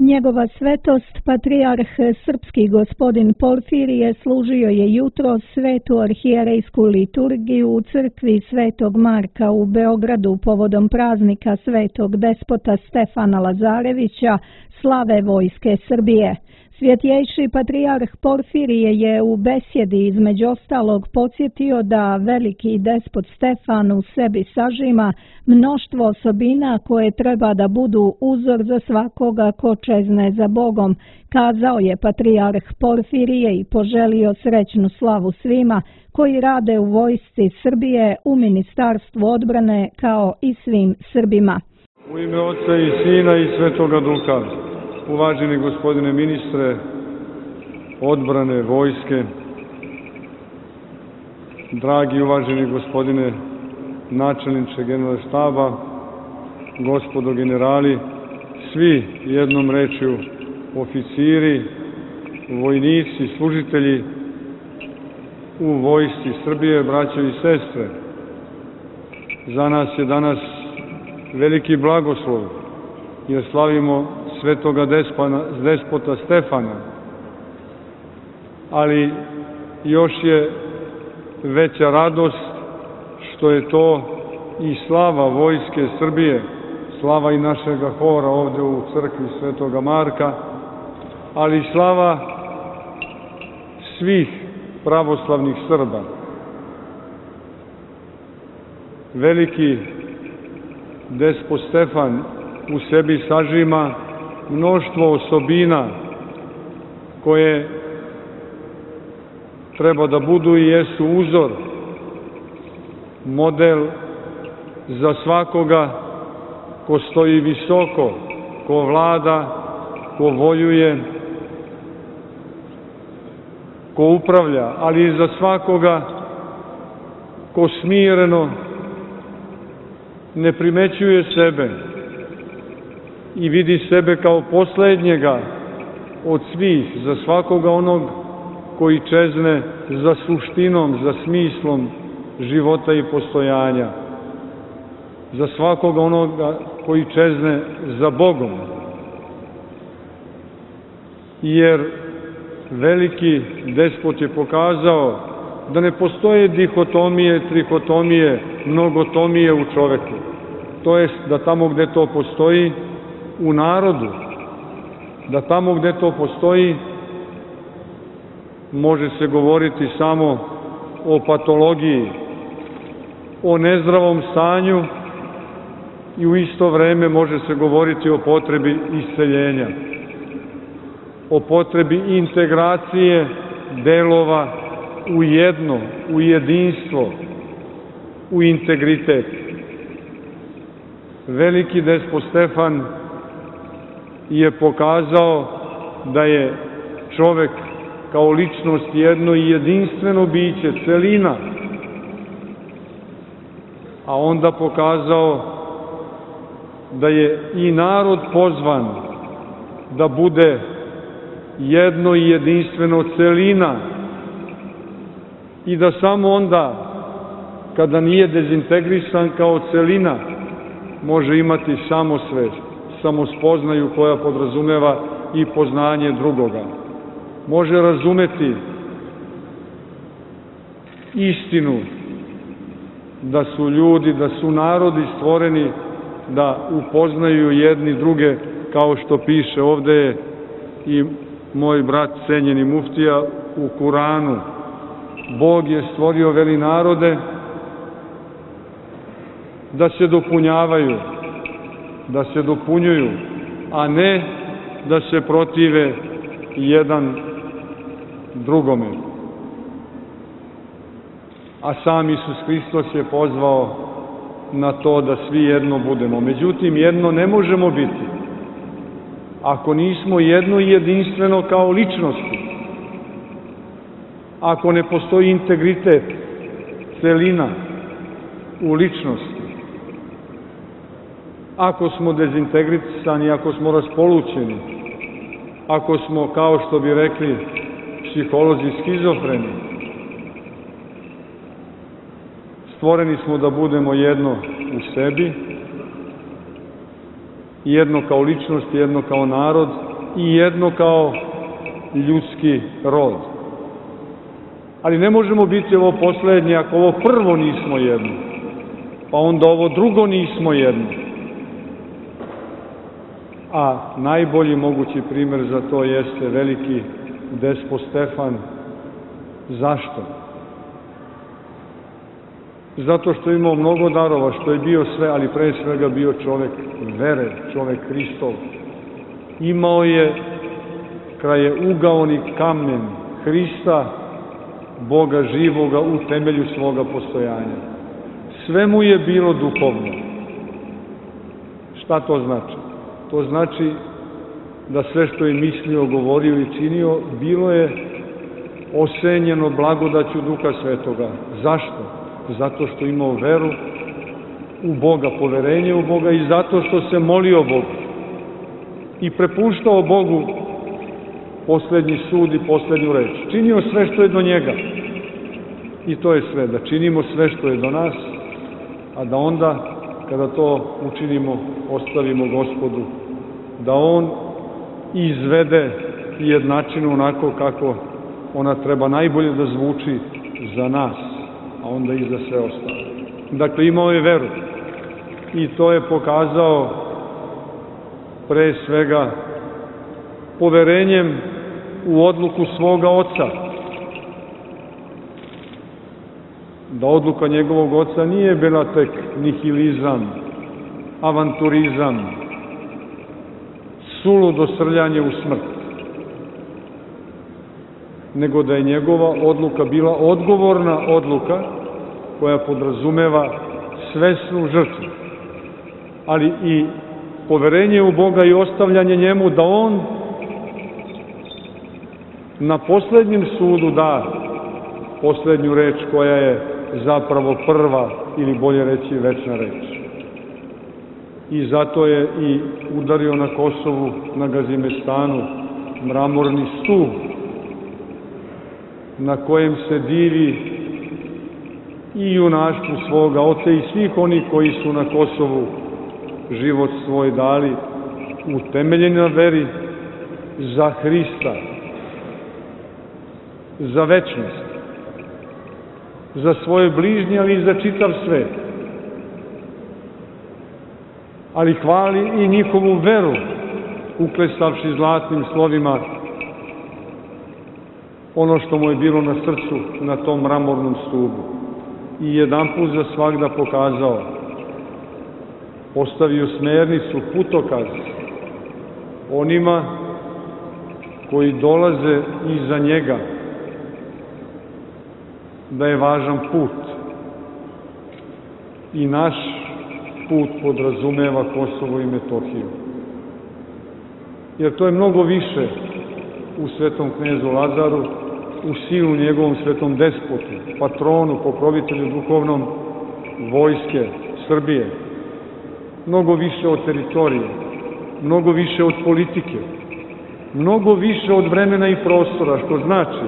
Njegova svetost, patrijarh srpski gospodin Porfirije, služio je jutro svetu arhijerejsku liturgiju u crkvi Svetog Marka u Beogradu povodom praznika svetog despota Stefana Lazarevića, slave Vojske Srbije. Svjetjejši patrijarh Porfirije je u besjedi između ostalog podsjetio da veliki despot Stefan u sebi sažima mnoštvo osobina koje treba da budu uzor za svakoga ko čezne za Bogom, kazao je patrijarh Porfirije i poželio srećnu slavu svima koji rade u Vojsci Srbije, u Ministarstvu odbrane kao i svim Srbima. U ime Oca i Sina i Svetoga Duha. Uvaženi gospodine ministre odbrane, vojske, dragi uvaženi gospodine načelniče Generalštaba, gospodo generali, svi jednom rečju oficiri, vojnici, služitelji u Vojsci Srbije, braćo i sestre. Za nas je danas veliki blagoslov jer slavimo svetoga despota Stefana, ali još je veća radost što je to i slava Vojske Srbije, slava i našega hora ovde u crkvi Svetoga Marka, ali i slava svih pravoslavnih Srba. Veliki despot Stefan u sebi sažima mnoštvo osobina koje treba da budu i jesu uzor, model za svakoga ko stoji visoko, ko vlada, ko vojuje, ko upravlja, ali i za svakoga ko smireno ne primećuje sebe i vidi sebe kao poslednjega od svih, za svakoga onog koji čezne za suštinom, za smislom života i postojanja, za svakoga onoga koji čezne za Bogom. Jer veliki despot je pokazao da ne postoje dihotomije, trihotomije, mnogotomije u čoveku. To jest da tamo gde to postoji u narodu, da tamo gde to postoji može se govoriti samo o patologiji, o nezdravom stanju i u isto vreme može se govoriti o potrebi isceljenja, o potrebi integracije delova u jedno, u jedinstvo, u integritet. Veliki despot Stefan je pokazao da je čovek kao ličnost jedno i jedinstveno biće, celina, a onda pokazao da je i narod pozvan da bude jedno i jedinstveno celina i da samo onda, kada nije dezintegrisan kao celina, može imati samosvest, samospoznaju koja podrazumeva i poznanje drugoga. Može razumeti istinu da su ljudi, da su narodi stvoreni da upoznaju jedni druge, kao što piše ovde i moj brat cenjeni muftija u Kuranu. Bog je stvorio, veli, narode da se dopunjavaju, da se dopunjuju, a ne da se protive jedan drugome. A sam Isus Hristos je pozvao na to da svi jedno budemo. Međutim, jedno ne možemo biti ako nismo jedno i jedinstveno kao ličnosti, ako ne postoji integritet, celina u ličnosti, ako smo dezintegrisani, ako smo raspolućeni, ako smo, kao što bi rekli psiholozi, schizofreni. Stvoreni smo da budemo jedno u sebi, jedno kao ličnost, jedno kao narod, i jedno kao ljudski rod. Ali ne možemo biti ovo poslednje ako ovo prvo nismo jedno, pa onda ovo drugo nismo jedno. A najbolji mogući primer za to jeste veliki despot Stefan. Zašto? Zato što je imao mnogo darova, što je bio sve, ali pre svega bio čovek vere, čovek Hristov. Imao je krajeaugaoni kamen Hrista, Boga živoga u temelju svoga postojanja. Sve mu je bilo duhovno. Šta to znači? To znači da sve što je mislio, govorio i činio, bilo je osenjeno blagodaću Duha Svetoga. Zašto? Zato što imao veru u Boga, poverenje u Boga i zato što se molio Bogu i prepuštao Bogu poslednji sud i poslednju reč. Činio sve što je do njega. I to je sve, da činimo sve što je do nas, a da onda, kada to učinimo, ostavimo Gospodu, da On izvede jednačinu onako kako ona treba najbolje da zvuči za nas, a onda i za sve ostale. Dakle, imao je veru i to je pokazao pre svega poverenjem u odluku svoga oca. Da odluka njegovog oca nije bila tek nihilizam, avanturizam, suludo srljanje u smrt, nego da je njegova odluka bila odgovorna odluka koja podrazumeva svesnu žrtvu, ali i poverenje u Boga i ostavljanje njemu da On na poslednjem sudu da poslednju reč koja je zapravo prva ili bolje reći večna reč. I zato je i udario na Kosovu, na Gazimestanu, mramorni stup na kojem se divi i junaštvu svoga oca i svih onih koji su na Kosovu život svoj dali utemeljeni na veri za Hrista, za večnost, za svoje bližnje, ali i za čitav svet. Ali hvali i njihovu veru, uklesavši zlatnim slovima ono što mu je bilo na srcu na tom mramornom stubu. I jedanput za svagda pokazao, postavio smernicu, putokaz onima koji dolaze iza njega, da je važan put. I naš put podrazumeva Kosovo i Metohiju. Jer to je mnogo više u svetom knezu Lazaru, u sinu njegovom svetom despotu, patronu, pokrovitelju duhovnom vojske Srbije. Mnogo više od teritorije, mnogo više od politike, mnogo više od vremena i prostora, što znači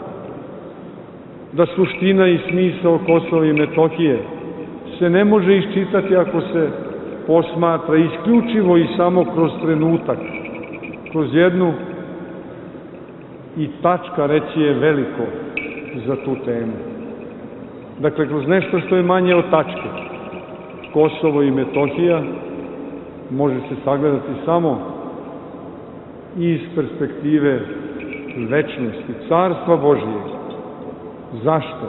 da suština i smisao Kosova i Metohije se ne može iščitati ako se posmatra isključivo i samo kroz trenutak, kroz jednu i tačka reći je veliko za tu temu. Dakle, kroz nešto što je manje od tačke. Kosovo i Metohija može se sagledati samo iz perspektive večnosti, Carstva Božije. Zašto?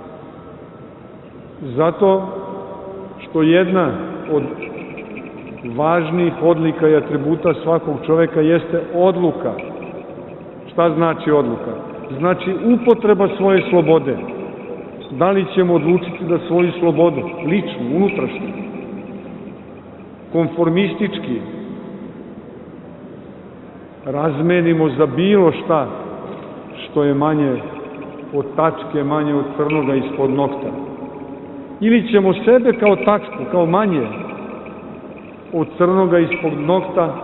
Zato što jedna od važnijih odlika i atributa svakog čoveka jeste odluka. Šta znači odluka? Znači upotreba svoje slobode. Da li ćemo odlučiti da svoju slobodu, ličnu, unutrašnju, konformistički, razmenimo za bilo šta što je manje od tačke, manje od crnoga ispod nokta. Ili ćemo sebe kao tačku, kao manje od crnoga ispod nokta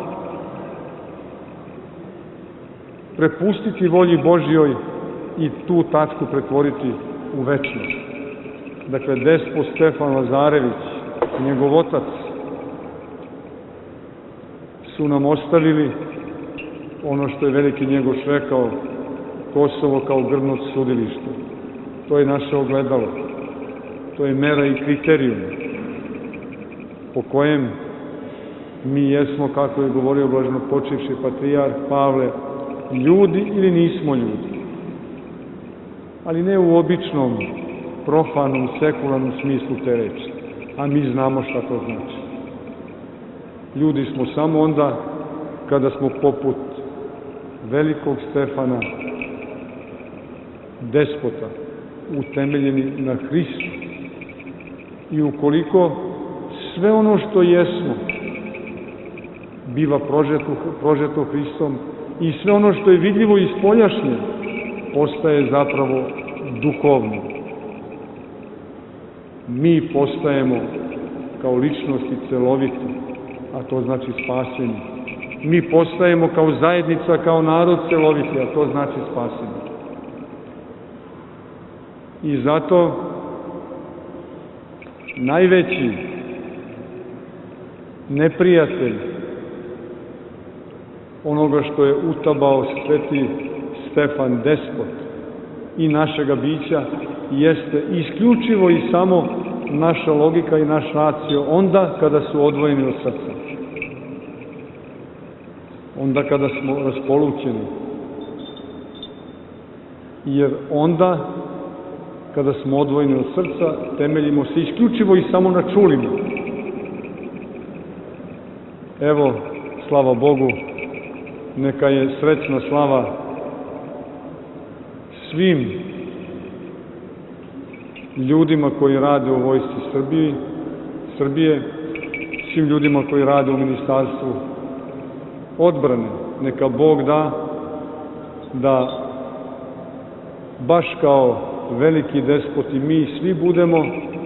prepustiti volji Božjoj i tu tačku pretvoriti u večnost. Dakle, despot Stefan Lazarević, njegov otac, su nam ostavili ono što je veliki Njegoš rekao, Kosovo kao grdno sudilište. To je naše ogledalo, to je mera i kriterijum po kojem mi jesmo, kako je govorio blaženopočivši patrijarh Pavle, ljudi ili nismo ljudi. Ali ne u običnom, profanom, sekularnom smislu te reči, a mi znamo šta to znači. Ljudi smo samo onda kada smo poput velikog Stefana, despota, utemeljeni na Hristu. I ukoliko sve ono što jesmo biva prožeto Hristom i sve ono što je vidljivo i spoljašnje postaje zapravo duhovno. Mi postajemo kao ličnosti celoviti, a to znači spasenje. Mi postajemo kao zajednica, kao narod celoviti, a to znači spasenje. I zato najveći neprijatelj onoga što je utabao sveti Stefan, despot i našega bića, jeste isključivo i samo naša logika i naš racio onda kada su odvojeni od srca. Onda kada smo raspolućeni. Jer onda kada smo odvojeni od srca, temeljimo se isključivo i samo na čulima. Evo, slava Bogu, neka je srećna slava svim ljudima koji rade u Vojsci Srbije, svim ljudima koji rade u Ministarstvu odbrane. Neka Bog da baš kao veliki despoti mi svi budemo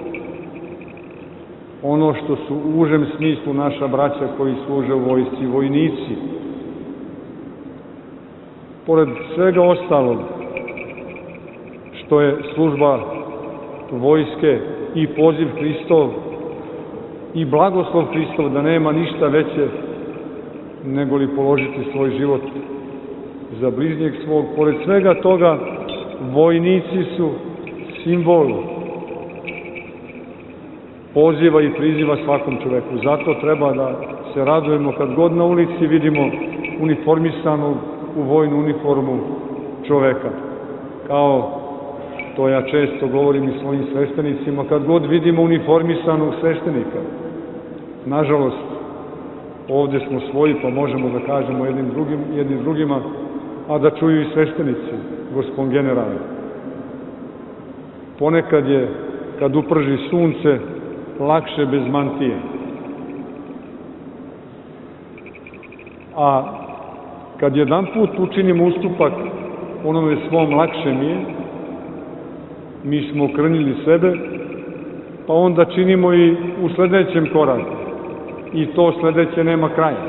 ono što su u užem smislu naša braća koji služe u vojsci, vojnici. Pored svega ostalog što je služba vojske i poziv Hristov i blagoslov Hristov, da nema ništa veće nego li položiti svoj život za bližnjeg svog. Pored svega toga, vojnici su simbol poziva i priziva svakom čoveku. Zato treba da se radujemo kad god na ulici vidimo uniformisanog u vojnu uniformu čoveka. Kao to ja često govorim i svojim sveštenicima, kad god vidimo uniformisanog sveštenika. Nažalost, ovde smo svoji pa možemo da kažemo jednim drugima, a da čuju i sveštenici, gospod generale. Ponekad je, kad uprži sunce, lakše bez mantije. A kad jedan put učinimo ustupak onome svom lakše mi je, mi smo okrnjili sebe, pa onda činimo i u sledećem koraku. I to sledeće nema kraja.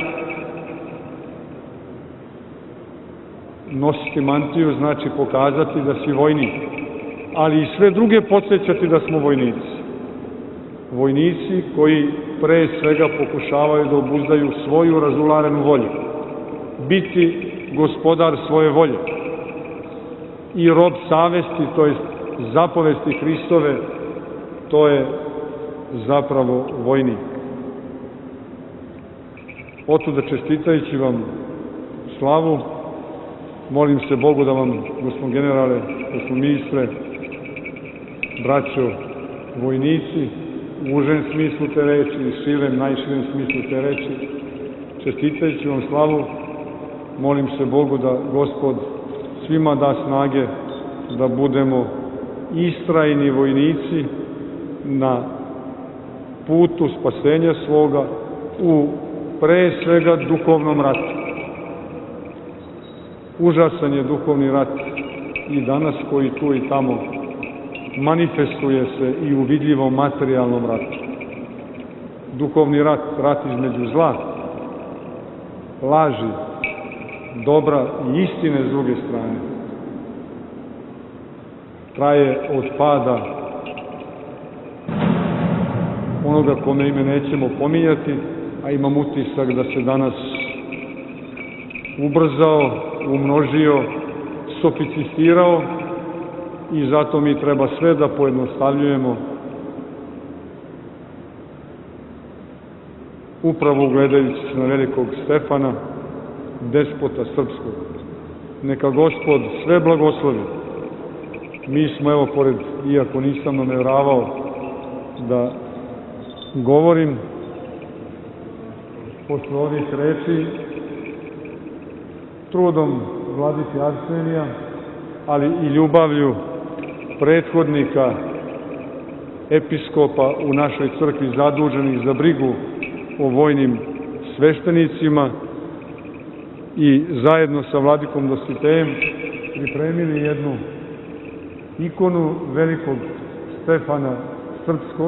Nositi mantiju znači pokazati da si vojnik, ali i sve druge podsjećati da smo vojnici. Vojnici koji pre svega pokušavaju da obuzdaju svoju razularenu volju. Biti gospodar svoje volje. I rob savesti, to je zapovesti Hristove, to je zapravo vojnik. Otuda čestitajući vam slavu, molim se Bogu da vam, gospod generale, gospod ministre, braćo, vojnici, u užem smislu te reči i širem, najširem smislu te reči, čestitajući vam slavu, molim se Bogu da Gospod svima da snage da budemo istrajni vojnici na putu spasenja svoga u pre svega duhovnom ratu. Užasan je duhovni rat i danas koji tu i tamo manifestuje se i u vidljivom materijalnom ratu. Duhovni rat, rat između zla, laži, dobra i istine s druge strane, traje od pada onoga kome ime nećemo pominjati, a imam utisak da se danas ubrzao, umnožio, sofisticirao i zato mi treba sve da pojednostavljujemo, upravo gledajući se na velikog Stefana, despota srpskog. Neka Gospod sve blagoslovi. Mi smo, evo, pored, iako nisam nameravao da govorim, posle ovih reči, trudom vladike Arsenija, ali i ljubavlju prethodnika episkopa u našoj crkvi zaduženih za brigu o vojnim sveštenicima i zajedno sa vladikom Dositejem pripremili jednu ikonu velikog Stefana Srpskog,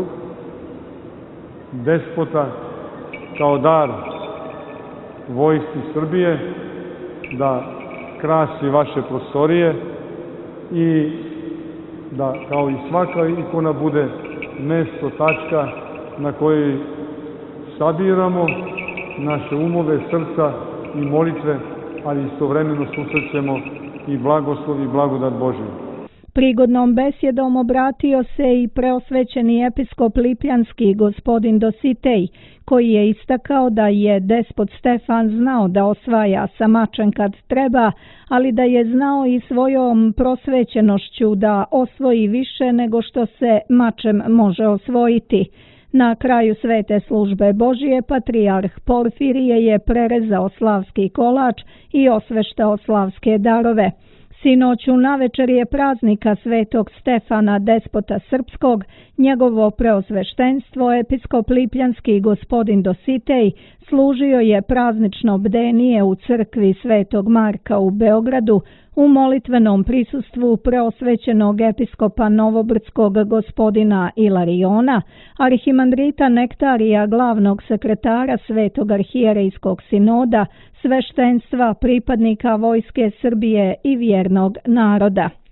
despota, kao dar vojsci Srbije, da krasi vaše prostorije i da, kao i svaka ikona, bude mesto, tačka na kojoj sabiramo naše umove, srca i molitve, ali istovremeno susrećemo i blagoslov i blagodat Božiju. Prigodnom besjedom obratio se i preosvećeni episkop Lipljanski gospodin Dositej, koji je istakao da je despot Stefan znao da osvaja sa mačem kad treba, ali da je znao i svojom prosvećenošću da osvoji više nego što se mačem može osvojiti. Na kraju svete službe Božije patrijarh Porfirije je prerezao slavski kolač i osveštao slavske darove. Sinoću navečer je praznika svetog Stefana, despota srpskog, njegovo preosveštenstvo, episkop Lipljanski gospodin Dositej, služio je praznično bdenije u crkvi Svetog Marka u Beogradu u molitvenom prisustvu preosvećenog episkopa Novobrdskog gospodina Ilariona, arhimandrita Nektarija, glavnog sekretara Svetog arhijerejskog sinoda, sveštenstva, pripadnika vojske Srbije i vjernog naroda.